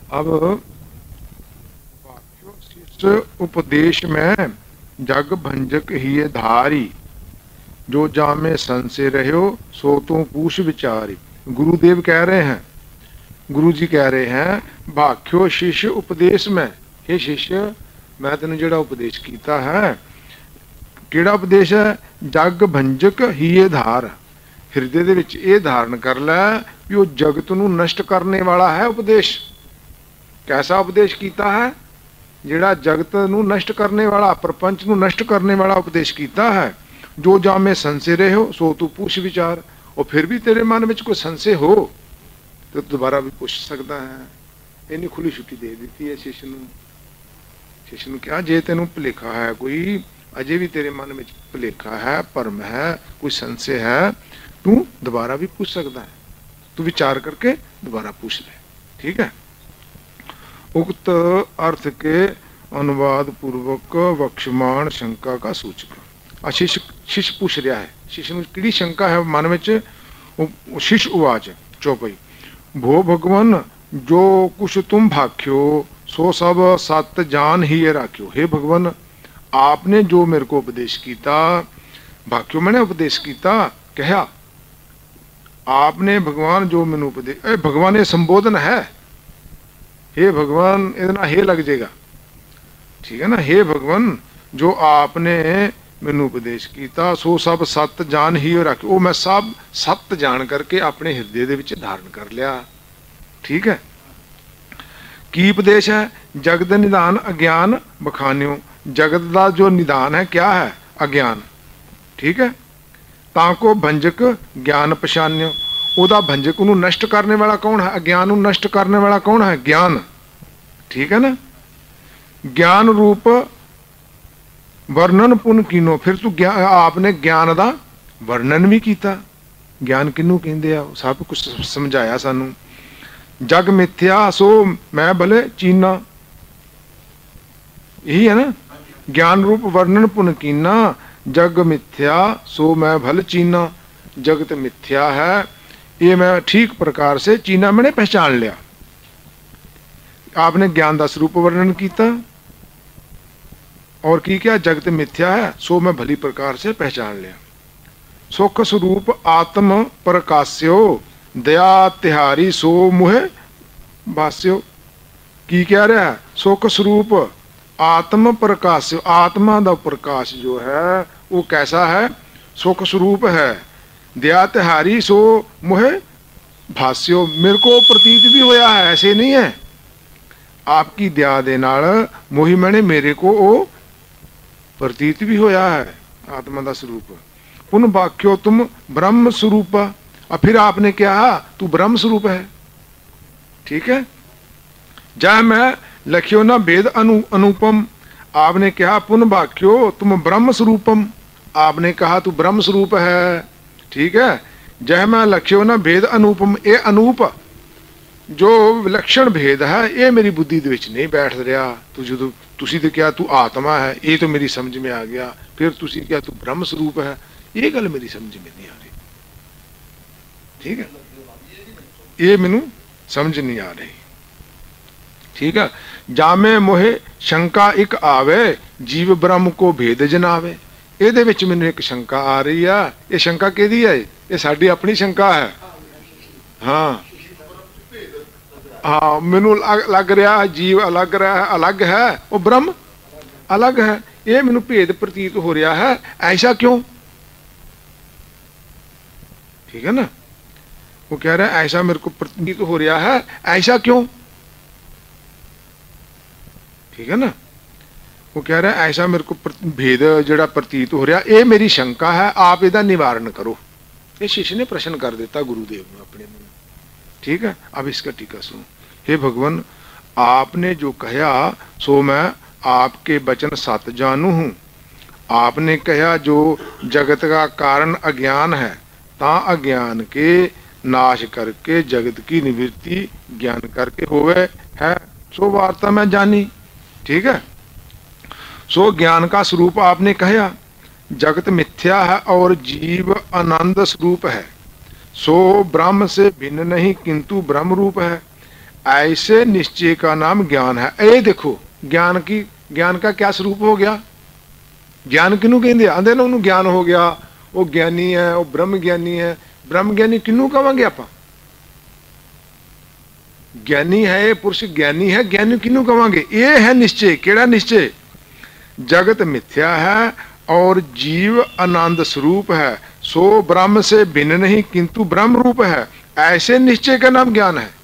अब शिष्य उपदेश में जग भंजक ही धारी, जो जामे संशय रहो सो तो पूछ विचारी। गुरुदेव कह रहे हैं, गुरु जी कह रहे हैं, भाख्यो शिष्य उपदेश में, हे शिष्य मैं तेन जो उपदेश किया है, केड़ा उपदेश है? जग भंजक ही धार, हिरदे दे विच ये धारण कर लै भी वो जगत नू नष्ट करने वाला है उपदेश। कैसा उपदेश किया है? जिहड़ा जगत नू नष्ट करने वाला, प्रपंच नू नष्ट करने वाला उपदेश किया है। जो जामे संशय रहे हो सो तू पूछ विचार, और फिर भी तेरे मन में कोई संशय हो तो दोबारा भी पूछ सकता है। इन्नी खुली छुट्टी दे दी है शिष्य नू। शिष्य नू क्या, जे तेनू भुलेखा है, कोई अजे भी तेरे मन में भुलेखा है, भरम है, कोई संशय है, तू दोबारा भी पूछ सकता है, तू विचार करके दोबारा पूछ ले। ठीक है। उक्त अर्थ के अनुवाद पूर्वक वक्षमाण शंका का सूचक। शिष्य पूछ रहा है, शिष्य नू किहड़ी शंका है मन में? शिष्य उवाच चौपाई, भो भगवान जो कुछ तुम भाख्यो सो सब सत जान ही राख्यो। हे भगवान आपने जो मेरे को उपदेश किया, भाख्यो मैंने उपदेश किया, कहा आपने भगवान जो मैनू उपदेश, भगवान ये संबोधन है, हे भगवान इतना हे लग जाएगा, ठीक है ना। हे भगवान जो आपने मैनू उपदेश किया सो सब सत जान ही रख, वो मैं सब सत जान करके अपने हृदय दे विच धारण कर लिया। ठीक है। की उपदेश है? जगत निदान अज्ञान बखान्यो, जगत का जो निदान है क्या है? अज्ञान। ठीक है। ताको भंजक ज्ञान पछान्यो, ओदा भंजक नू नष्ट करने वाला कौन है? अज्ञान नू नष्ट करने वाला कौन है? ज्ञान। ठीक है ना। ज्ञान रूप वर्णन पुन कीनो, फिर तू आपने ज्ञान का वर्णन भी किया। ज्ञान किनू कहते आ सब कुछ समझाया सानू। जग मिथ्या सो मैं भले चीना, यही है ना। ज्ञान रूप वर्णन पुन कीना, जग मिथ्या सो मैं भल चीना, जगत मिथ्या है ये मैं ठीक प्रकार से चीना, मैंने पहचान लिया। आपने ज्ञान का स्वरूप वर्णन किया और की क्या? जगत मिथ्या है सो मैं भली प्रकार से पहचान लिया। सुख स्वरूप आत्म प्रकाश्यो, दया तिहारी सो मुहे भास्यो। की कह रहा है? सुख स्वरूप आत्म प्रकाश्यो, आत्मा का प्रकाश जो है वो कैसा है? सुख स्वरूप है। दया तिहारी सो मुहे भास्यो, मेरे को प्रतीत भी होया है, ऐसे नहीं है। आपकी दया दे नाल मोही मैंने मेरे को वो प्रतीत भी होया है आत्मा का स्वरूप। पुन वाक्यो तुम ब्रह्म स्वरूप, और फिर आपने कहा तू ब्रह्म स्वरूप है। ठीक है। जय मैं लखियो ना भेद अनुपम, आपने कहा पुन वाक्यो तुम ब्रह्म स्वरूपम, आपने कहा तू ब्रह्म स्वरूप है। ठीक है। जय मैं लखियो ना भेद अनुपम, ये अनूप जो विलक्षण भेद है ये मेरी बुद्धि दे विच नहीं बैठ रहा। तू जो तुसी तो क्या तू आत्मा है, ये तो मेरी समझ में आ गया, फिर तुसी क्या तू ब्रह्म स्वरूप है, ये गल मेरी समझ में नहीं आ रही। ठीक है। ये मैनू समझ नहीं आ रही। ठीक है। जामे मोहे शंका एक आवे, जीव ब्रह्म को भेद जनावे। ਇਹਦੇ ਵਿੱਚ ਮੈਨੂੰ एक शंका आ रही है, ये शंका किहदी है? ये साडी अपनी शंका है। हाँ हाँ, मैनू लग रहा है जीव अलग रहा है, अलग है, वो ब्रह्म अलग है, ये मैनू भेद प्रतीत हो रहा है, ऐसा क्यों? ठीक है ना। वो कह रहा है ऐसा मेरे को प्रतीत हो रहा है, ऐसा क्यों? ठीक है ना। वो कह रहा है ऐसा मेरे को भेद जड़ा प्रतीत हो रहा, ये मेरी शंका है, आप इसका निवारण करो। ये शिष्य ने प्रश्न कर देता गुरुदेव ने अपने मन। ठीक है। अब इसका टीका सुनो। हे भगवान आपने जो कहा सो मैं आपके वचन सत जानू हूं। आपने कहा जो जगत का कारण अज्ञान है, ता अज्ञान के नाश करके जगत की निवृत्ति ज्ञान करके होवे है, सो वार्ता मैं जानी। ठीक है। सो ज्ञान का स्वरूप आपने कहा, जगत मिथ्या है और जीव आनंद स्वरूप है, सो ब्रह्म से भिन्न नहीं किंतु ब्रह्म रूप है। ऐसे निश्चय का नाम ज्ञान है। ये देखो ज्ञान का क्या स्वरूप हो गया? ज्ञान किनू कहते आंदे ना उन्होंने ज्ञान हो गया, वो ज्ञानी है, वो ब्रह्म ज्ञानी है। ब्रह्म ज्ञानी किनू कहांगे आप? ज्ञानी है पुरुष, ज्ञानी है, ज्ञानी किनू कहांगे? ये है निश्चय। केड़ा निश्चय? जगत मिथ्या है और जीव आनंद स्वरूप है, सो ब्रह्म से भिन्न नहीं किंतु ब्रह्म रूप है। ऐसे निश्चय का नाम ज्ञान है।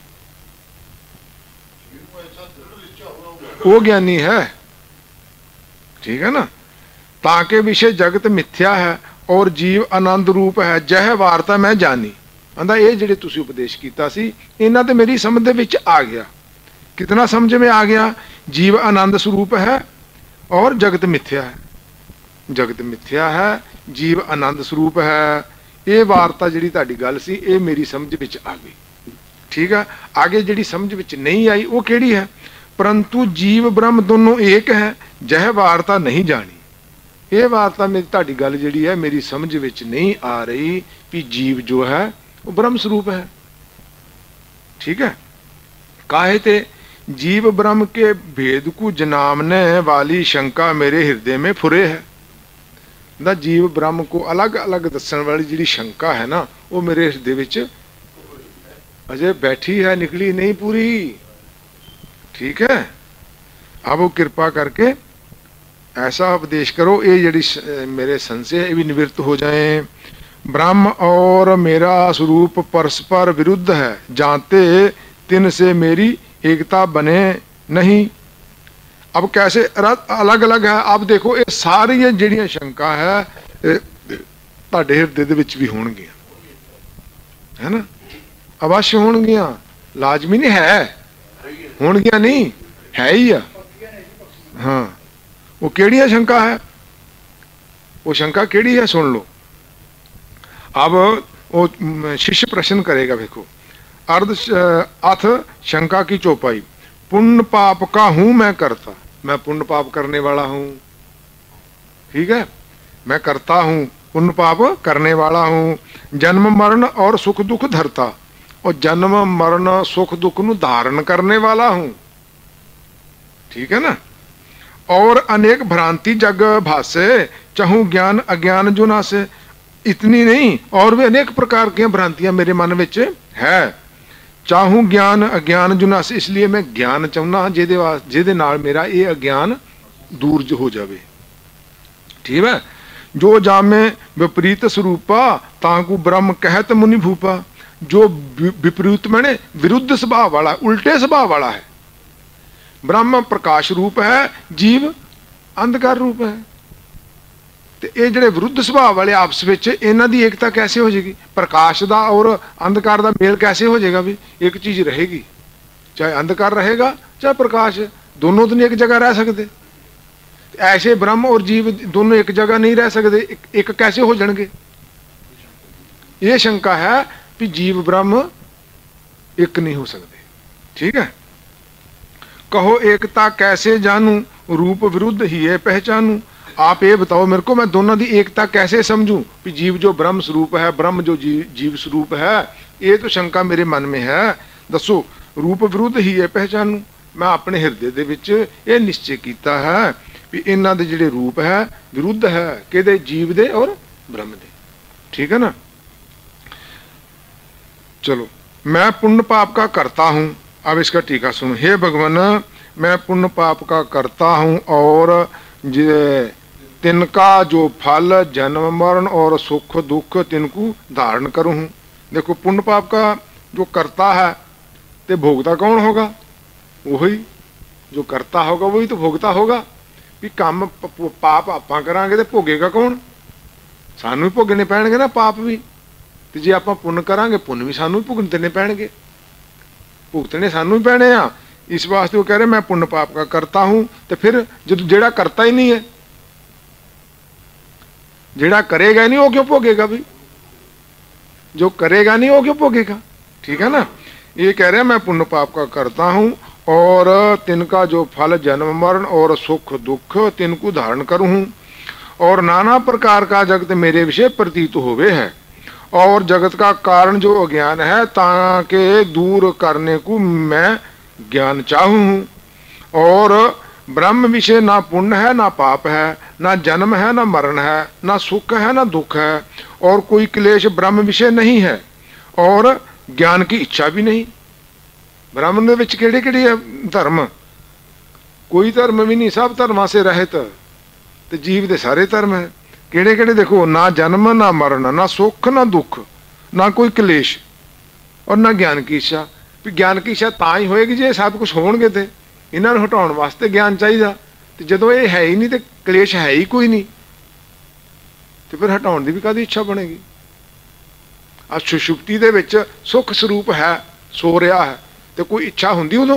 वो ज्ञानी है, ठीक है ना। ताके विषय जगत मिथ्या है और जीव आनंद रूप है, जह वार्ता मैं जानी। आंदा ये ਜਿਹੜੇ ਤੁਸੀਂ उपदेश ਕੀਤਾ ਸੀ ਇਹਨਾਂ ਤੇ मेरी समझ ਦੇ ਵਿੱਚ आ गया। कितना समझ में आ गया? जीव आनंद स्वरूप है और जगत मिथ्या है। जगत मिथ्या है, जीव आनंद स्वरूप है। ये वार्ता ਜਿਹੜੀ ਤੁਹਾਡੀ ਗੱਲ ਸੀ ਇਹ मेरी समझ ਵਿੱਚ आ गई, ठीक है। आगे ਜਿਹੜੀ समझ ਵਿੱਚ नहीं आई वो केड़ी है? परंतु जीव ब्रह्म दोनों एक है, जह वार्ता नहीं जानी। ये वार्ता मेरी ਤੁਹਾਡੀ ਗੱਲ ਜਿਹੜੀ है मेरी समझ ਵਿੱਚ नहीं आ रही कि जीव जो है वो ब्रह्म स्वरूप है, ठीक है। काहे ते जीव ब्रह्म के भेद को जनामने वाली शंका मेरे हृदय में फुरे है। ना जीव ब्रह्म को अलग अलग दसन वाली जी शंका है ना, वो मेरे हृदय विच अजय बैठी है, निकली नहीं पूरी, ठीक है। अब वो कृपा करके ऐसा उपदेश करो ये जी मेरे संशय है ये भी निवृत्त हो जाए। ब्रह्म और मेरा स्वरूप परस्पर विरुद्ध है, जानते तिन से मेरी एकता बने नहीं। अब कैसे अलग अलग है? आप देखो ये सारी ਜਿਹੜੀਆਂ शंका है ਤੁਹਾਡੇ ਹਿਰਦੇ ਦੇ ਵਿੱਚ भी ਹੋਣਗੀਆਂ, है ना। अवश्य होणगियां, लाजमी नहीं है, होणगियां नहीं है ही आ। हाँ, वो केड़ी शंका है? वो शंका केड़ी है सुन लो। अब वो शिष्य प्रश्न करेगा, देखो। अथ शंका की चौपाई, पुण्य पाप का हूं मैं करता। मैं पुण्य पाप करने वाला हूं, ठीक है, मैं करता हूं, पुण्य पाप करने वाला हूं। जन्म मरण और सुख दुख धरता, और जन्म मरण सुख दुख नु धारण करने वाला हूं, ठीक है ना। और अनेक भ्रांति जग भासे, चाहूं ज्ञान अज्ञान जो नासे। इतनी नहीं, और भी अनेक प्रकार की भ्रांतियां मेरे मन में है। चाहूं ज्ञान अज्ञान जो नासे, इसलिए मैं ज्ञान चाहना जिहदे नाल मेरा ये अज्ञान दूर हो जाए, ठीक है। जो जामे विपरीत स्वरूपा, ताकू ब्रह्म कहत मुनि भूपा। जो विपरीत मैंने विरुद्ध स्वभाव वाला, उल्टे स्वभाव वाला है। ब्रह्म प्रकाश रूप है, जीव अंधकार रूप है। तो ये ਜਿਹੜੇ विरुद्ध स्वभाव वाले आपस में इन्हों की एकता कैसे हो जाएगी? प्रकाश का और अंधकार का मेल कैसे हो जाएगा? भी एक चीज रहेगी, चाहे अंधकार रहेगा चाहे प्रकाश, दोनों तो नहीं एक जगह रह सकते। ऐसे ब्रह्म और जीव दोनों एक जगह नहीं रह सकते, एक कैसे हो जाएंगे? ये शंका है कि जीव ब्रह्म एक नहीं हो सकते, ठीक है। कहो एकता कैसे जानू, रूप विरुद्ध ही है पहचानू। आप ये बताओ मेरे को, मैं दोनों की एकता कैसे समझूं? कि जीव जो ब्रह्म स्वरूप है, ब्रह्म जो जीव स्वरूप है, ये तो शंका मेरे मन में है। दसो, रूप विरुद्ध ही है पहचानू। मैं अपने हृदय दे विच ये निश्चय किया है कि इन्हां दे जिहड़े रूप है विरुद्ध है, किहदे? जीव दे और ब्रह्म दे, ठीक है ना। चलो, मैं पुण्य पाप का करता हूं। अब इसका टीका सुनो। हे भगवान, मैं पुण्य पाप का करता हूं और तिनका जो फल जन्म मरण और सुख दुख तिनको धारण करूं। देखो, पुण्य पाप का जो करता है तो भोगता कौन होगा? वही जो करता होगा वही तो भोगता होगा। भी काम पाप आपां करांगे तो भोगेगा कौन? सानू ही भोगने पैणगे ना पाप भी। तो जे आपां पुण्य करांगे, पुण्य भी सानू ही भुगतने पैणगे, भुगतने सानू ही पैणे आ। इस वास्ते वो कह रहे मैं पुण्य पाप का करता हूं। तो फिर जो जेड़ा करता ही नहीं है, जेड़ा करेगा नहीं वो क्यों भोगेगा? भी जो करेगा नहीं वो क्यों भोगेगा, ठीक है ना। ये कह रहे हैं मैं पुण्य पाप का करता हूं और तिनका जो फल जन्म मरण और सुख दुख तिनको धारण करूं। और नाना प्रकार का जगत मेरे विषय प्रतीत होवे है, और जगत का कारण जो अज्ञान है ताके दूर करने को मैं ज्ञान चाहूँ। और ब्रह्म विषय ना पुण्य है ना पाप है, ना जन्म है ना मरण है, ना सुख है ना दुख है, और कोई क्लेश ब्रह्म विषय नहीं है, और ज्ञान की इच्छा भी नहीं। ब्रह्म दे विच किहड़े किहड़े धर्म? कोई धर्म भी नहीं, सब धर्मां से रहित। ते जीव दे सारे धर्म है। किहड़े किहड़े देखो, ना जन्म ना मरण, ना सुख ना दुख, ना कोई क्लेश, और ना ज्ञान की इच्छा। भी ज्ञान की इच्छा तां ही होएगी जे सब कुछ होणगे ते इन्हां नूं हटाउण वास्ते ज्ञान चाहिदा। ते जदों ये है ही नहीं ते क्लेश है ही कोई नहीं, ते फिर हटाउण दी भी काहदी इच्छा बनेगी? आ सुषुप्ति दे विच सुख स्वरूप है, सो रहा है, ते कोई इच्छा हुंदी उदों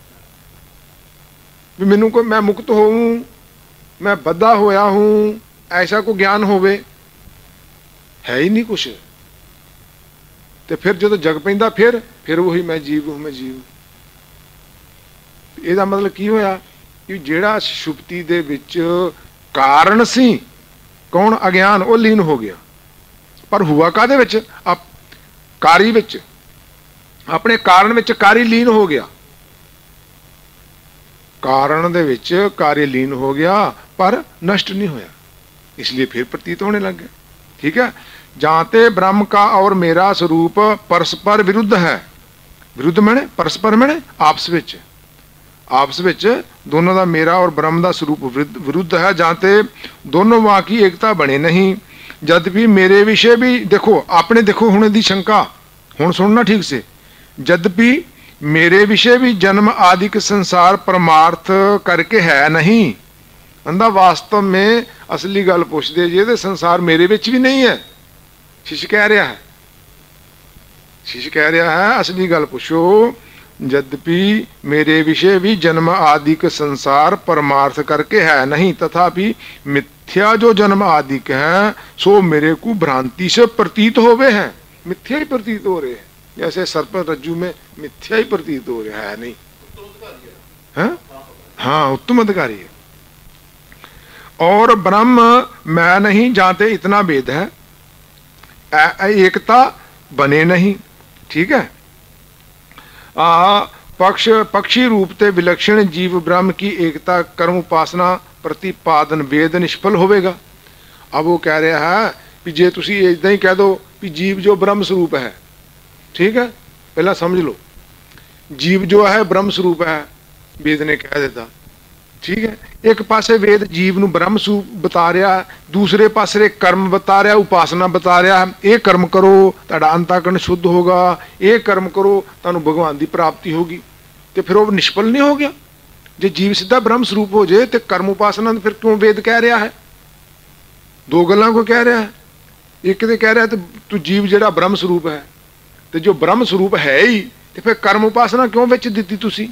भी मैनूं कोई मैं मुक्त होऊं, मैं बद्धा होया हूं, ऐसा कोई ज्ञान होवे? है ही नहीं कुछ। ते फिर जो जग पैंदा फिर वही मैं जीव हूं, मैं जीव हूं। ਇਹਦਾ मतलब की होया कि ਜਿਹੜਾ ਸੁਸ਼ੁਪਤੀ ਦੇ ਵਿੱਚ ਕਾਰਨ ਸੀ ਕੌਣ? ਅਗਿਆਨ, ਉਹ ਲੀਨ ਹੋ ਗਿਆ। ਪਰ ਹੁਆ ਕਾਹਦੇ ਵਿੱਚ? ਕਾਰੀ ਵਿੱਚ, ਆਪਣੇ ਕਾਰਨ ਵਿੱਚ ਕਾਰੀ ਲੀਨ ਹੋ ਗਿਆ। ਕਾਰਨ ਦੇ ਵਿੱਚ ਕਾਰੀ ਲੀਨ ਹੋ ਗਿਆ ਪਰ नष्ट नहीं होया, इसलिए फिर प्रतीत होने लग गया। ठीक है, जाते ब्रह्म का और मेरा स्वरूप परस्पर विरुद्ध है। विरुद्ध मैंने परस्पर मैंने आपस विच, आपस विच दोनों का मेरा और ब्रह्म का स्वरूप विरुद्ध है। जाते दोनों वां की एकता बने नहीं, जद भी मेरे विषय भी देखो, आपने देखो हुण दी शंका, हुण सुनना ठीक से। जद्यपि मेरे विषय भी जन्म आदिक संसार परमार्थ करके है नहीं। अंदा वास्तव में असली गल पुछदे जे ते संसार मेरे विच भी नहीं है। शिष्य कह रहा है, शिष्य कह रहा है असली गल पुछो। यद्यपि मेरे विषय भी जन्म आदिक संसार परमार्थ करके है नहीं, तथापि मिथ्या जो जन्म आदिक है सो मेरे को भ्रांति से प्रतीत होवे हैं। मिथ्या ही प्रतीत हो रहे हैं, जैसे सर्प रज्जु में मिथ्या ही प्रतीत हो रहा है। नहीं है? हाँ, उत्तम अधिकारी है। और ब्रह्म मैं नहीं जानते, इतना भेद है, एकता बने नहीं। ठीक है, पक्षी रूप ते विलक्षण जीव ब्रह्म की एकता कर्म उपासना प्रतिपादन वेद निष्फल होवेगा। अब वो कह रहा है कि जे तुसी इदां ही कह दो कि जीव जो ब्रह्म स्वरूप है, ठीक है, पहला समझ लो, जीव जो है ब्रह्म स्वरूप है, वेद ने कह देता। ठीक है, एक पासे वेद जीव नूं ब्रह्म स्वरूप बता रहा है, दूसरे पासे कर्म बता रहा, उपासना बता रहा है। ये कर्म करो तुहाडा अंतःकरण शुद्ध होगा, ये कर्म करो तुहानूं भगवान की प्राप्ति होगी। तो फिर वो निष्फल नहीं हो गया? जे जीव सीधा ब्रह्म स्वरूप हो जाए तो कर्म उपासना फिर क्यों वेद कह रहा है? दो गल्लां को कह रहा है। एक तो कह रहा है तू जीव जिहड़ा ब्रह्म स्वरूप है, तो जो ब्रह्म स्वरूप है ही, तो फिर कर्म उपासना क्यों विच दित्ती तुसीं?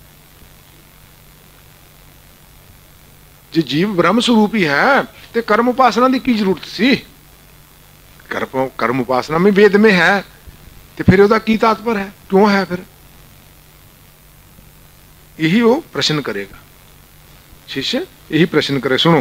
जे जीव ब्रह्म स्वरूप ही है तो कर्म उपासना की जरूरत सी? कर्म उपासना में वेद में है, तो फिर उसका की तात्पर्य है, क्यों है? फिर यही वो प्रश्न करेगा, शिष्य यही प्रश्न करे। सुनो,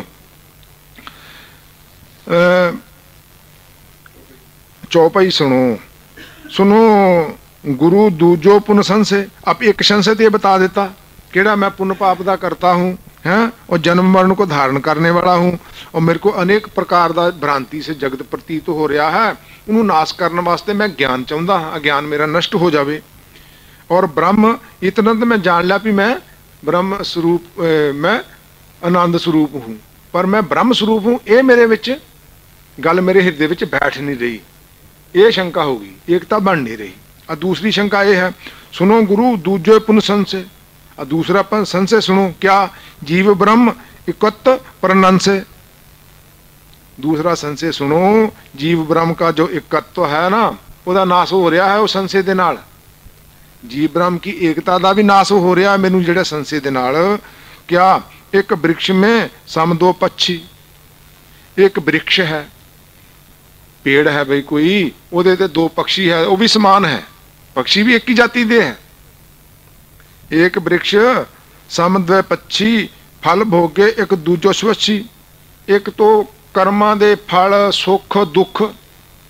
चौपाई सुनो, सुनो। गुरु दूजो पुण्य संशय। अब एक संशय ये बता देता, केड़ा मैं पुण्य पाप का करता हूँ हैं, और जन्म मरण को धारण करने वाला हूँ, और मेरे को अनेक प्रकार का भ्रांति से जगत प्रतीत हो रहा है। उन्होंने नाश करने वास्ते मैं ज्ञान चाहता हाँ, अज्ञान मेरा नष्ट हो जाए। और ब्रह्म इतना तो मैं जान लिया भी मैं ब्रह्म स्वरूप, मैं आनंद स्वरूप हूँ, पर मैं ब्रह्म स्वरूप हूँ, ये मेरे विच गल मेरे हृदय विच बैठ नहीं रही। ये शंका होगी, एकता बन नहीं रही। और दूसरी शंका ये है, सुनो गुरु दूजो पुण्य संशय। और दूसरा संशय सुनो, क्या? जीव ब्रह्म एकत्व परनंशय। दूसरा संशय सुनो, जीव ब्रह्म का जो एकत्व है ना, उसका नाश हो रहा है। वो संशय दे नाल जीव ब्रह्म की एकता का भी नाश हो रहा है मैनू जिहड़ा संशय दे नाल। क्या? एक वृक्ष में सम दो पक्षी, एक वृक्ष है, पेड़ है भाई कोई, उहदे ते दो पक्षी है, वो भी समान है, पक्षी भी एक ही जाति दे हैं। एक वृक्ष सम द्वै पक्षी, फल भोगे एक दूजो स्वच्छी। एक तो कर्मां दे फल सुख दुख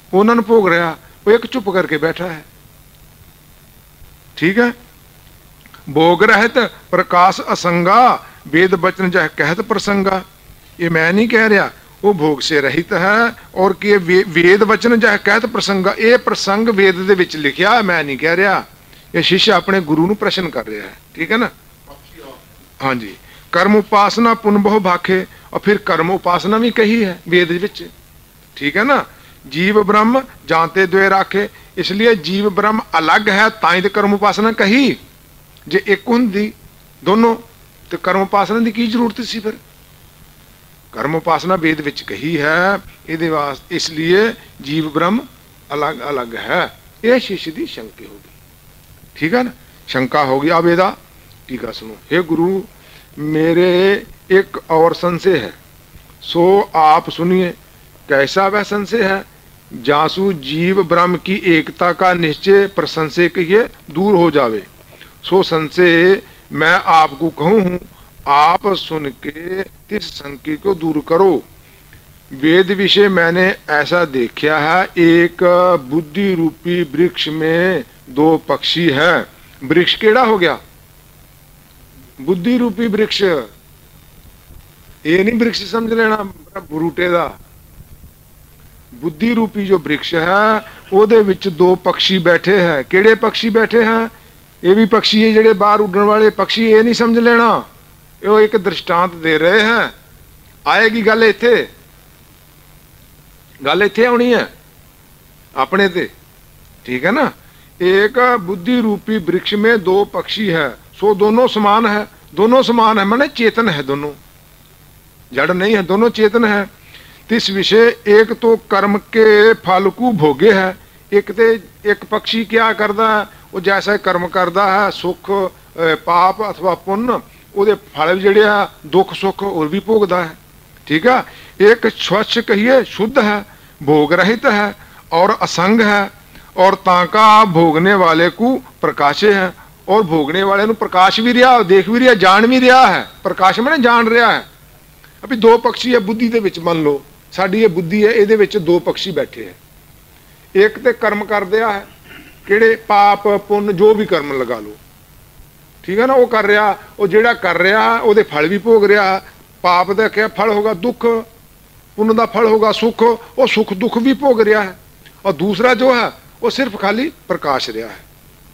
ਉਹਨਾਂ ਨੂੰ ਭੋਗ ਰਿਹਾ, ਉਹ ਇੱਕ ਚੁੱਪ ਕਰਕੇ ਬੈਠਾ ਹੈ। ਠੀਕ है। भोग रहत प्रकाश असंगा, वेद वचन जह कहत प्रसंगा। ये मैं नहीं कह रहा, वो भोग से रहित है और कि वेद वचन जह कहत प्रसंगा, ये प्रसंग वेद दे विच लिखिया, मैं नहीं कह रहा। ये शिष्य अपने गुरु नूं प्रश्न कर रहा है। ठीक है ना। हाँ जी। कर्म उपासना पुन बहु भाखे, और फिर कर्म उपासना भी कही है वेद विच। ठीक है ना। जीव ब्रह्म जानते द्वे राखे, इसलिए जीव ब्रह्म अलग है, ताई तो कर्म उपासना कही। जे एक हुंदी दोनों तो कर्म उपासना की जरूरत सी? फिर कर्म उपासना वेद विच कही है, इहदे वास्ते इसलिए जीव ब्रह्म अलग अलग है। यह शिष्य की शंका होगी। ठीक है ना। शंका होगी। अब एदा टीका सुनो। हे गुरु, मेरे एक और संशय है, सो आप सुनिए। कैसा वह संशय है? जासु जीव ब्रह्म की एकता का निश्चय प्रसंशय कहिए दूर हो जावे, सो संशय मैं आपको कहूं हूं, आप सुन के इस संशय को दूर करो। वेद विषय मैंने ऐसा देखा है, एक बुद्धि रूपी वृक्ष में दो पक्षी है। वृक्ष केड़ा हो गया? बुद्धि रूपी वृक्ष। ये नहीं वृक्ष समझ लेना बूटे का। बुद्धि रूपी जो वृक्ष है ਉਹਦੇ ਵਿੱਚ दो पक्षी बैठे हैं। केड़े पक्षी बैठे हैं? ये भी पक्षी है जेड़े बाहर उड़ने वाले पक्षी। ये नहीं समझ लेना, ये एक दृष्टांत दे रहे हैं। आएगी गल इत्थे, गल इत्थे आनी है अपने ते। ठीक है ना। एक बुद्धि रूपी वृक्ष में दो पक्षी है, सो दोनों समान है। दोनों समान है माने चेतन है, दोनों जड़ नहीं है, दोनों चेतन है। तिस विषय एक तो कर्म के फल को भोगे है, एक पक्षी क्या करता है, वो जैसा कर्म करता है, सुख पाप अथवा पुण्य, ਉਹਦੇ फल ਜਿਹੜੇ ਆ दुख सुख और भी भोगता है। ठीक है। एक स्वच्छ कहिए शुद्ध है, भोग रहित है और असंग है, और ताका भोगने वाले को प्रकाशे है, और भोगने वाले ਨੂੰ प्रकाश भी रहा, देख भी रहा, जान भी रहा है। प्रकाश मैंने जान रहा है। अभी दो पक्षी है बुद्धि ਦੇ ਵਿੱਚ, ਮੰਨ ਲਓ ਸਾਡੀ ਇਹ बुद्धि है, ਇਹਦੇ ਵਿੱਚ दो पक्षी बैठे है। एक ਤੇ कर्म कर दिया है, ਕਿਹੜੇ पाप पुण्य जो भी कर्म लगा लो। ठीक है ना। वो कर रहा, वो जेड़ा कर रहा ਉਹਦੇ फल भी भोग रहा। पाप ਦਾ क्या फल होगा? दुख। पुण्य ਦਾ फल होगा सुख, वो सुख दुख भी भोग रहा है। और दूसरा जो है वो सिर्फ खाली प्रकाश रहा है।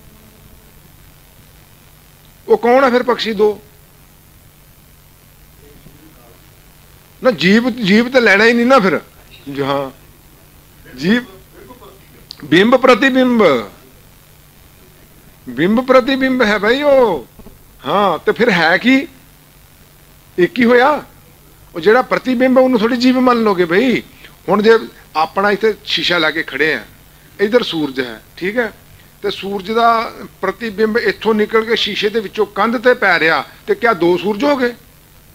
वो कौन है फिर पक्षी दो? ना जीव, जीव तो लेना ही नहीं ना फिर। हाँ, जीव बिंब प्रतिबिंब, बिंब प्रतिबिंब है भाई वो। हाँ, तो फिर है कि एक ही होया। वो जेड़ा प्रतिबिंब उन्होंने थोड़ी जीव मान लोगे भाई। हुण जे अपना इत्थे शीशा लैके खड़े हैं, इधर सूरज है। ठीक है। तो सूरज का प्रतिबिंब इत्थों निकल के शीशे के विचों कंध ते पै रहा, तो क्या दो सूरज हो गए?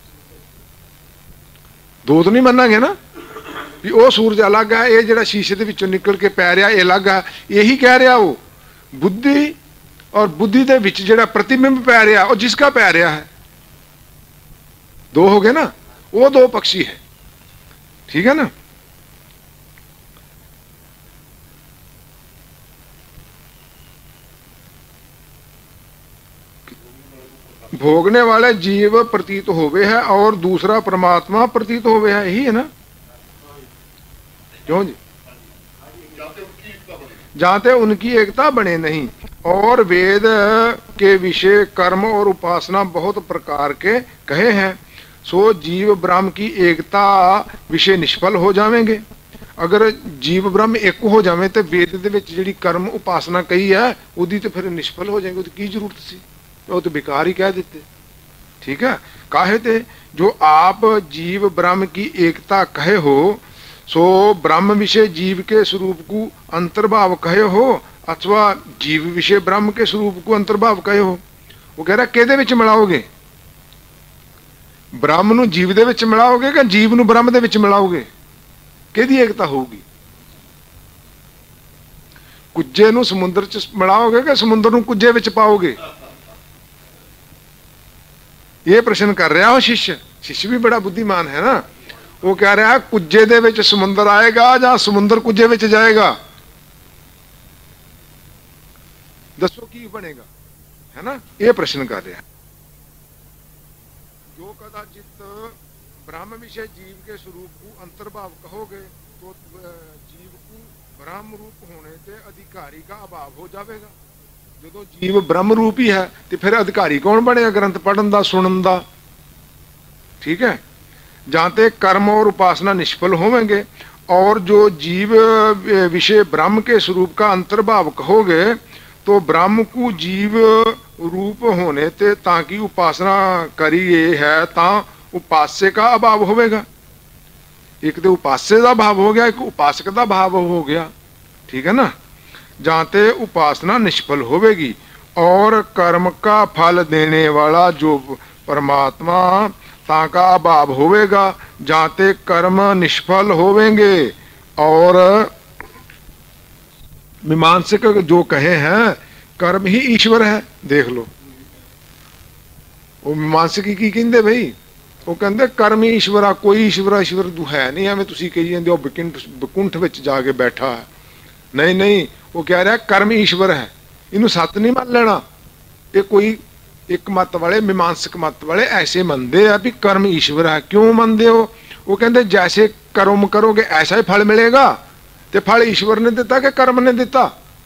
दो तो नहीं मनांगे ना भी वो सूरज अलग है, ये जेड़ा शीशे के विचों निकल के पै रहा ये अलग है। यही कह रहा वो बुद्धि, और बुद्धि के विच जेड़ा प्रतिबिंब पै रहा वो जिसका पै रहा है, दो हो गए ना। वो दो पक्षी है। ठीक है ना। भोगने वाले जीव प्रतीत होवे है और दूसरा परमात्मा प्रतीत होवे है, यही है ना। क्यों जी? जाते उनकी एकता बने नहीं। और वेद के विषय कर्म और उपासना बहुत प्रकार के कहे हैं, सो जीव ब्रह्म की एकता विषय निष्फल हो जावेंगे। अगर जीव ब्रह्म एक हो जावे तो वेद दे विच जिहड़ी कर्म उपासना कही है उदी तो फिर निष्फल हो जाएंगे। की जरूरत सी? वो तो बेकार ही कह देते। ठीक है। काहे ते जो आप जीव ब्रह्म की एकता कहे हो, सो ब्रह्म विषय जीव के स्वरूप को अंतर्भाव कहे हो अथवा जीव विषय ब्रह्म के स्वरूप को अंतर्भाव कहे हो। वो कह रहा किहदे विच मिलाओगे? ब्रह्म नूं जीव दे विच मिलाओगे कि जीव नूं ब्रह्म दे विच मिलाओगे? किहदी एकता होगी? कुज्जे नूं समुद्र च मिलाओगे कि समुद्र नूं कुज्जे विच पाओगे? ये प्रश्न कर रहा हो शिष्य। शिष्य भी बड़ा बुद्धिमान है ना। ਉਹ ਕਹਿ ਰਿਹਾ ਕੁੱਜੇ ਦੇ ਵਿੱਚ ਸਮੁੰਦਰ ਆਏਗਾ ਜਾਂ ਸਮੁੰਦਰ ਕੁੱਜੇ ਵਿੱਚ ਜਾਏਗਾ, ਦੱਸੋ ਕੀ ਬਣੇਗਾ, है ना, ये प्रश्न कर रहा है। जो कदाचित ब्रह्म विषय जीव के स्वरूप को अंतर्भाव कहोगे तो जीव को ब्रह्म रूप होने से अधिकारी का अभाव हो जाएगा। जो जीव ब्रह्म रूप ही है तो फिर अधिकारी कौन बनेगा ग्रंथ पढ़न का सुनन का, ठीक है। जानते कर्म और उपासना निष्फल होवेंगे और जो जीव विषय ब्रह्म के स्वरूप का अंतर्भाव कहोगे तो ब्रह्म को जीव रूप होने ते ताकि उपासना करिए है ता उपास्य का अभाव होवेगा। एक तो उपास्य का भाव हो गया, एक उपासक का भाव हो गया, ठीक है ना। जानते उपासना निष्फल होवेगी और कर्म का फल देने वाला जो परमात्मा ताका अभाव होवेगा। जानते कर्म निष्फल होवेंगे और मीमांसक जो कहे हैं कर्म ही ईश्वर है, देख लो। वो मीमांसक की कहते भाई, वो कहते कर्म ही ईश्वर आ, कोई ईश्वर ईश्वर है नहीं, एवं तुम कही जाते हो बकुंठ विच जाके बैठा है, नहीं नहीं, वो कह रहा कर्म ईश्वर है, इनू सत नहीं मान लेना। ये कोई एक मत वाले मीमांसक मत वाले ऐसे मनते हैं भी कर्म ईश्वर है। क्यों मनते हो? वो कहते जैसे कर्म करोगे ऐसा ही फल मिलेगा। तो फल ईश्वर ने दिता कि कर्म ने दिता?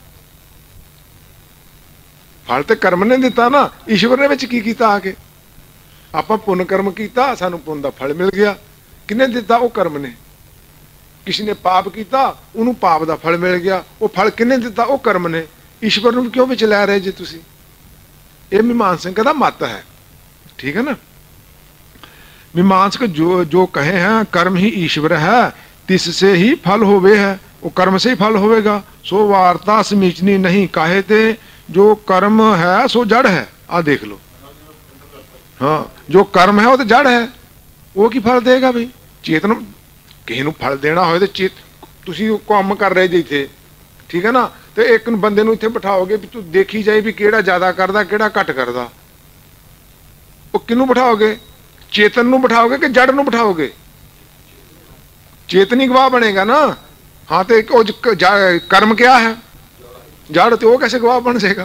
फल तो कर्म ने दिता ना, ईश्वर ने विच की कीता आके? आपां पुण्य कर्म किया, सानू पुण्य दा फल मिल गया। किने दिता? वो कर्म ने। किसी ने पाप किया, उन्होंने पाप दा फल मिल गया। वो फल किने दिता? वो कर्म ने। ईश्वर नूं क्यों विच लै रहे जी तुसीं? ये मीमांसक का मत है, ठीक है ना। मीमांसक जो कहे हैं कर्म ही ईश्वर है, तिससे ही फल होवे है, वो कर्म से ही फल होवेगा। सो वार्ता समीचनी नहीं काहे ते जो कर्म है सो जड़ है। आ देख लो, हाँ, जो कर्म है वो तो जड़ है, वो की फल देगा भाई? चेतन किसी नूं फल देना हो तो चेत तुसीं काम कर रहे जी थे, ठीक है ना, तो एक बंदे नूं इत्थे बिठाओगे भी तू देखी जाए भी किहड़ा ज्यादा करदा किहड़ा घट करदा, वो किनू बिठाओगे? चेतन नूं बिठाओगे कि जड़ नूं बिठाओगे? चेतन ही गवाह बनेगा ना। हाँ, तो कर्म क्या है? जड़। तो वो कैसे गवाह बन जाएगा?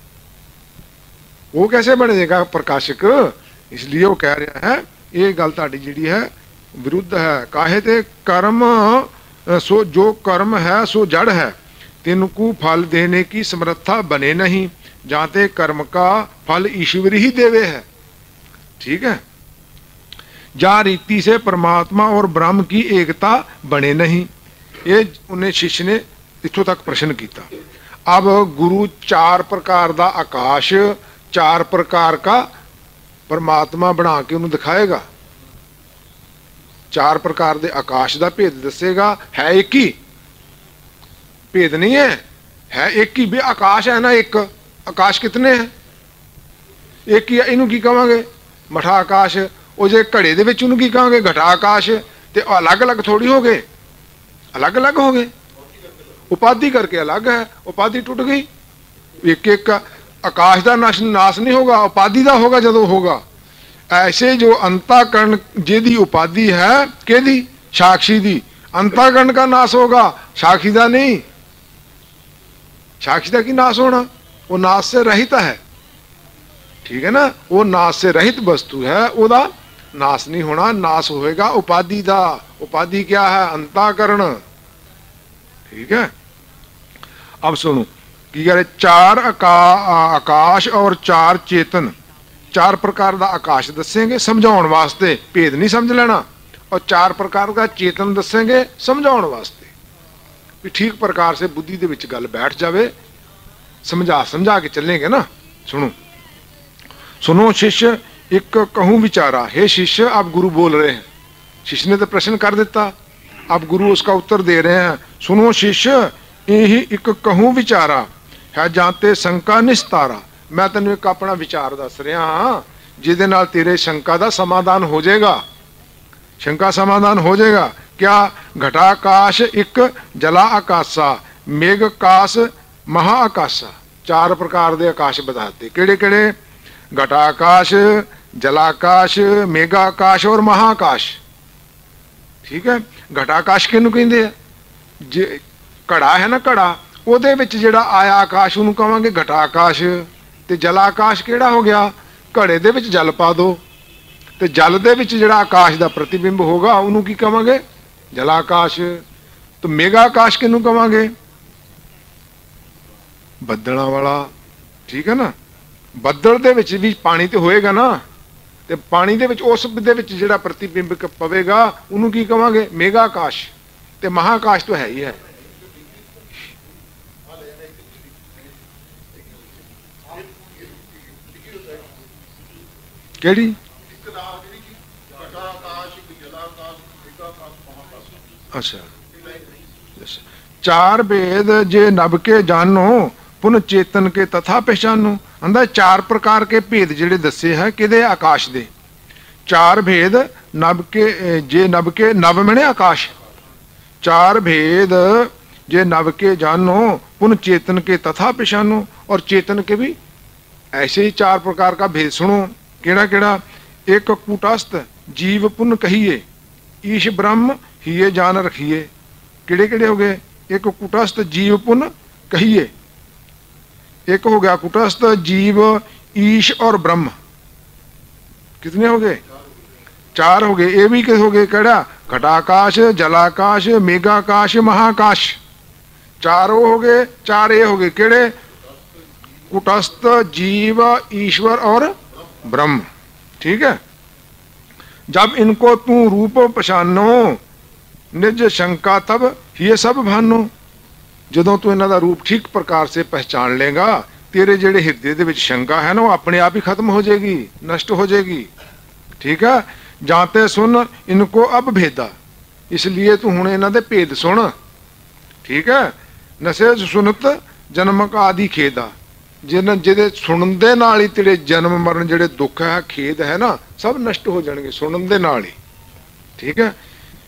वो कैसे बन जाएगा प्रकाशक? इसलिए वो कह रहा है ये गल तुहाडी जिहड़ी है विरुद्ध है। काहे ते कर्म सो जो कर्म है सो जड़ है, तिनको फल देने की समर्था बने नहीं। जाते कर्म का फल ईश्वर ही देवे है, ठीक है। जा रीति से परमात्मा और ब्रह्म की एकता बने नहीं। ये उन्हें शिष्य ने इत्थों तक प्रश्न किया। अब गुरु चार प्रकार का आकाश, चार प्रकार का परमात्मा बना के उन्हें दिखाएगा। चार प्रकार के आकाश का भेद दसेगा। है एक ही, भेद नहीं है, है एक ही भी आकाश है ना। एक आकाश कितने हैं? एक ही है। इनू की कहांगे? मठा आकाश। वो जे घड़े दे विच उन्हें की कहांगे? घटा आकाश। ते अलग अलग थोड़ी हो गए, अलग अलग हो गए, उपाधि करके अलग है। उपाधि टूट गई। एक एक आकाश का नाश नहीं होगा, उपाधि का होगा जदों होगा। ऐसे जो अंतःकरण जिहदी उपाधि है केदी? साक्षी दी। अंतःकरण का नाश होगा, साक्षी का नहीं। साक्षी का की नाश होना? वो नाश से रहित है, ठीक है ना। वो नाश से रहित वस्तु है, ओदा नाश नहीं होना। नाश होएगा उपाधि का। उपाधि क्या है? अंतःकरण, ठीक है। अब सुनो कि यार चार आकाश और चार चेतन, चार प्रकार का आकाश दसेंगे समझाउण वास्ते, भेद नहीं समझ लेना। और चार प्रकार का चेतन दसेंगे समझाउण वास्ते, भी ठीक प्रकार से बुद्धि दे विच गल बैठ जावे। समझा के चलेंगे ना। सुनो सुनो शिष्य एक कहूं विचारा। हे शिष्य, आप गुरु बोल रहे हैं। शिष्य ने तो प्रश्न कर दिता, अब गुरु उसका उत्तर दे रहे हैं। सुनो शिष्य, यही एक कहूं विचारा है, जानते शंका निस्तारा। मैं तेन एक अपना विचार दस रहा हाँ, जिहदे नाल तेरे शंका का समाधान हो जाएगा। शंका समाधान हो जाएगा। क्या? घटाकाश एक जला आकाशा, मेघकाश महाआकाशा। चार प्रकार के आकाश बताते। केड़े केड़े? घटाकाश, जलाकाश, मेघाकाश और महाकाश, ठीक है। घटाकाश किहनूं कहिंदे आ? जे घड़ा है ना, घड़ा ਉਹਦੇ ਵਿੱਚ ਜਿਹੜਾ ਆਇਆ ਆਕਾਸ਼ ਉਹਨੂੰ ਕਹਾਂਗੇ ਘਟਾਕਾਸ਼। ਤੇ ਜਲ ਆਕਾਸ਼ ਕਿਹੜਾ ਹੋ ਗਿਆ? ਘੜੇ ਦੇ ਵਿੱਚ ਜਲ ਪਾ ਦੋ ਤੇ ਜਲ ਦੇ ਵਿੱਚ ਜਿਹੜਾ ਆਕਾਸ਼ ਦਾ ਪ੍ਰਤੀਬਿੰਬ ਹੋਗਾ ਉਹਨੂੰ ਕੀ ਕਹਾਂਗੇ? ਜਲ ਆਕਾਸ਼। ਤੇ ਮੇਗਾ ਆਕਾਸ਼ ਕਿਹਨੂੰ ਕਹਾਂਗੇ? ਬੱਦਲਾਂ ਵਾਲਾ। ਠੀਕ ਹੈ ਨਾ। ਬੱਦਲ ਦੇ ਵਿੱਚ ਵੀ ਪਾਣੀ ਤੇ ਹੋਏਗਾ ਨਾ, ਤੇ ਪਾਣੀ ਦੇ ਵਿੱਚ ਉਸ ਦੇ ਵਿੱਚ ਜਿਹੜਾ ਪ੍ਰਤੀਬਿੰਬ ਪਵੇਗਾ ਉਹਨੂੰ ਕੀ ਕਹਾਂਗੇ? ਮੇਗਾ ਆਕਾਸ਼। ਤੇ ਮਹਾਕਾਸ਼ ਤਾਂ ਹੈ ਹੀ ਹੈ। ਕਿਹੜੀ? अच्छा। चार भेद जे नभ के जानो पुन चेतन के तथा पहचानो। आंदा चार प्रकार के भेद जेड़े दसे है किदे? आकाश दे। चार भेद नभ के जे नभ के, नभ मने आकाश। चार भेद जे नभ के जानो पुन चेतन के तथा पहचानो। और चेतन के भी ऐसे ही चार प्रकार का भेद सुनो। केड़ा केड़ा? एक कूटस्थ जीव पुन कहिए, ईश ब्रह्म हिये जान रखिए। केड़े केड़े हो गए? एक कूटस्थ जीव पुन कहिए, एक हो गया कूटस्थ जीव, ईश और ब्रह्म। कितने हो गए? चार हो गए। ये भी हो गए केड़ा? घटाकाश, जलाकाश, मेघाकाश, महाकाश। चारों हो गए। चार ये हो गए केड़े? कूटस्थ जीव, ईश्वर और ब्रह्म। ठीक है। जब इनको तू रूप पछानो निज शंका तब ये सब भानो। जदों तू इन्हां दा रूप ठीक प्रकार से पहचान लेगा तेरे जेड़े हिरदे दे विच शंका है ना वो अपने आप ही खत्म हो जाएगी, नष्ट हो जाएगी। ठीक है। जाते सुन इनको अब भेदा। इसलिए तू हुण इन्हां दे भेद सुन। ठीक है। नसे सुनत जन्म का आदि खेदा। जिन्हें जिहदे सुनन दे नाल ही तेरे जन्म मरण जेड़े दुख है, खेद है ना, सब नष्ट हो जाएंगे सुनन दे नाल ही। ठीक है।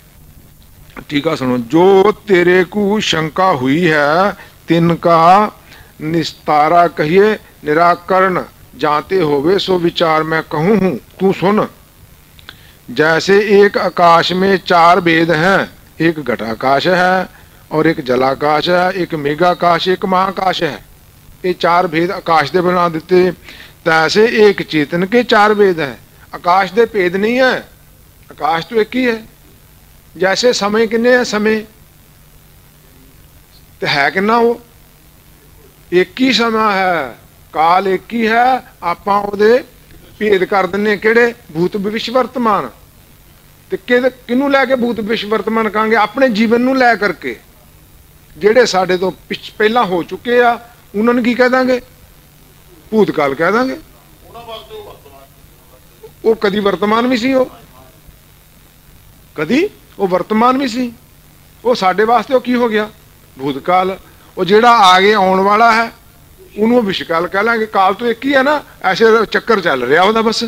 ठीक है। सुनो। जो तेरे को शंका हुई है तिनका निस्तारा कहिए निराकरण जाते होवे सो विचार मैं कहूँ हूँ तू सुन। जैसे एक आकाश में चार भेद हैं, एक घटाकाश है और एक जलाकाश है, एक मेघाकाश, एक महाकाश है। ये चार भेद आकाश दे बना देते। तैसे एक चेतन के चार भेद हैं। आकाश दे भेद नहीं है, आकाश तो एक ही है। जैसे समय किन्ने है? समय तो है किन्ना? वो एक ही समय है, काल एक ही है। आपां ओहदे भेद कर दिन्ने केड़े? भूत भविष्य वर्तमान। ते किनू लैके भूत भविष्य वर्तमान कहांगे? अपने जीवन नू लै करके। जेड़े साडे तो पहला हो चुके आ उन्होंने की कह देंगे? भूतकाल कह देंगे। वो कदी वर्तमान भी सी, कदी वो वर्तमान भी सी। वो साडे वास्ते वो की हो गया? भूतकाल। वो जेड़ा आगे आने वाला है उन्होंने विश्वकाल कह लेंगे। काल तो एक ही है ना, ऐसे चक्कर चल रहा होता बस।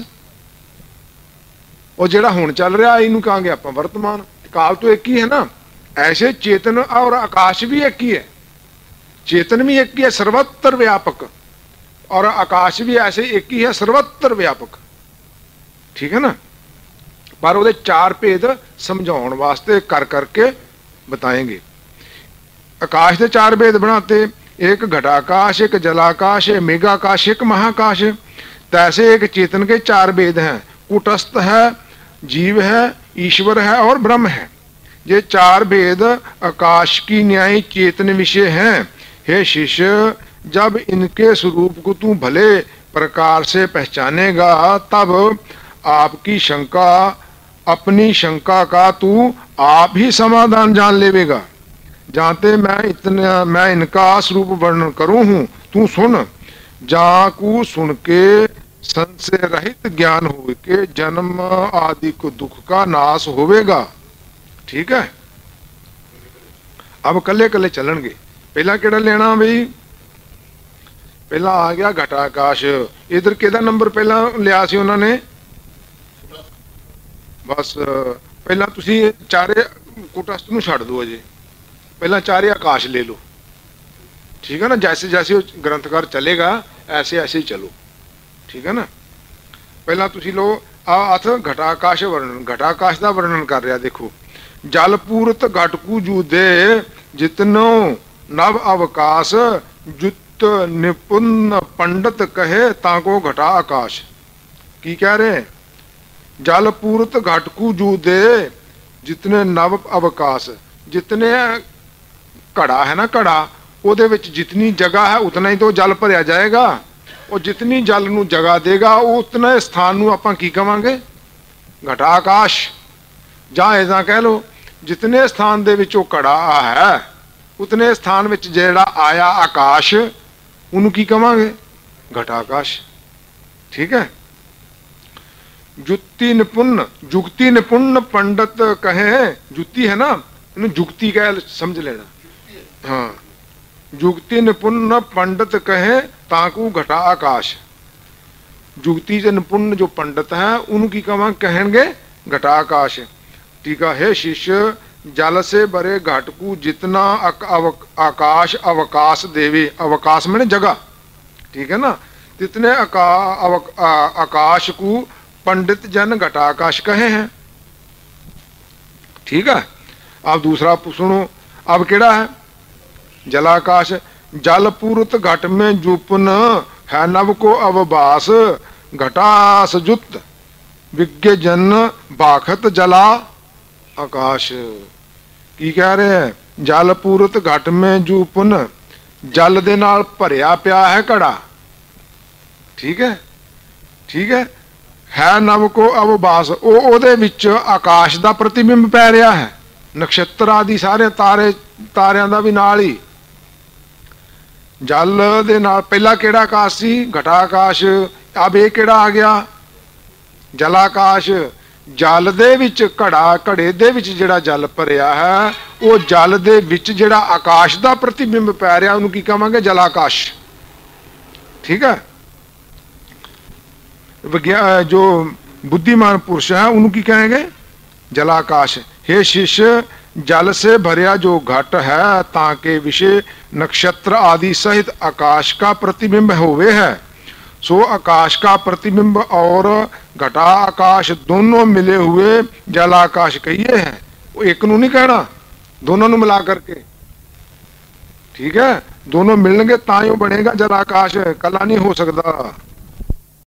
वो जेड़ा हुण चल रहा इनू कहांगे आपां वर्तमान। काल तो एक ही है ना। ऐसे चेतन और आकाश भी एक ही है। चेतन भी एक ही है, सर्वत्र व्यापक, और आकाश भी ऐसे एक ही है, सर्वत्र व्यापक। ठीक है ना। पर वो चार भेद समझाने वास्ते कर करके बताएंगे। आकाश के चार भेद बनाते। एक घटाकाश, एक जलाकाश, एक मेघाकाश, एक महाकाश। तैसे एक चेतन के चार भेद हैं। कूटस्थ है, जीव है, ईश्वर है और ब्रह्म है। ये चार भेद आकाश की न्याय चेतन विषय हैं। हे शिष्य, जब इनके स्वरूप को तू भले प्रकार से पहचानेगा तब आपकी शंका, अपनी शंका का तू आप ही समाधान जान लेवेगा। जाते मैं इनका स्वरूप वर्णन करूं हूं तू सुन। जाकू सुन के संशय रहित ज्ञान हो के जन्म आदि को दुख का नाश होवेगा। ठीक है। अब कले कले चलणगे। पहला केड़ा लेना बई? पहला आ गया घटाकाश। इधर केदा नंबर पहला लिया सी उन्होंने? बस पहला तुसी चारे कूटस्थ नूं छड्ड दो। अजे पहला चारे आकाश ले लो। ठीक है ना। जैसे जैसे ग्रंथकार चलेगा ऐसे ऐसे ही चलो। ठीक है ना। पहला तुसी लो अथ घटाकाश वर्णन। घटाकाश का वर्णन कर रहा। देखो जल पूरत घटकू जूदे जितनो नव अवकाश जुत निपुण पंडित कहे ताको घटा आकाश। की कह रहे हैं? जल पूरत घटकू जूदे जितने नव अवकाश, जितने घड़ा है ना, घड़ा ਉਹਦੇ ਵਿੱਚ जितनी जगह है उतना ही तो जल भरिया जाएगा। और जितनी जल ਨੂੰ जगह देगा उतने स्थान ਨੂੰ ਆਪਾਂ ਕੀ ਕਵਾਂਗੇ? घटा आकाश। ਜਾਂ ऐसा कह लो जितने स्थान ਦੇ ਵਿੱਚ ਉਹ ਘੜਾ ਹੈ उतने स्थान ਵਿੱਚ ਜਿਹੜਾ ਆਇਆ आकाश ਉਹਨੂੰ ਕੀ ਕਵਾਂਗੇ? घटा आकाश। ठीक है। जुक्ति निपुण, जुक्ति निपुण पंडित कहे, जुक्ति है ना, इन्हें जुक्ति कह समझ लेना। हाँ, जुक्ति निपुण पंडित कहे ताकू घटा आकाश। जुक्ति से निपुण जो पंडित है उन्होंने की कहेंगे? घटा आकाश। टीका है शिष्य जल से भरे घटकू जितना आकाश अवकाश देवे, अवकाश में जगह, ठीक है ना, जितने आकाश को पंडित जन घटा आकाश कहे हैं। ठीक है। अब दूसरा सुनो, अब केड़ा है? जलाकाश। जल पूरत घट में जूपन है नव को अवभास घटास जुत विज्ञ जन बाखत जला आकाश। की कह रहे हैं? जल पूरत घट में जूपन, जल दे नाल भरिया पिया है घड़ा। ठीक है, ठीक है नव को अवभास, ओदे विच आकाश दा प्रतिबिंब पै रहा है, नक्षत्र आदि सारे तारे, तारियां दा भी नाल ही। जल दे नाल पहला केड़ा आकाश सी? घटा आकाश। अब ये केड़ा आ गया? जलाकाश। जल दे विच घड़ा, घड़े दे विच जिहड़ा जल भरिया है वो जल दे विच जिहड़ा आकाश दा प्रतिबिंब पै रहा उहनूं की कहांगे? जलाकाश। ठीक है। विज्ञान जो बुद्धिमान पुरुष है उन्होंने की कहेंगे? जलाकाश। हे शिष्य जल से भरिया जो घट है ताके विषय नक्षत्र आदि सहित आकाश का प्रतिबिंब होवे है, सो आकाश का प्रतिबिंब और घटा आकाश दोनों मिले हुए जलाकाश कहिए हैं। वो एक नू नहीं कहना, दोनों नू मिला करके। ठीक है, दोनों मिलेंगे तायो बनेगा जलाकाश, कला नहीं हो सकता।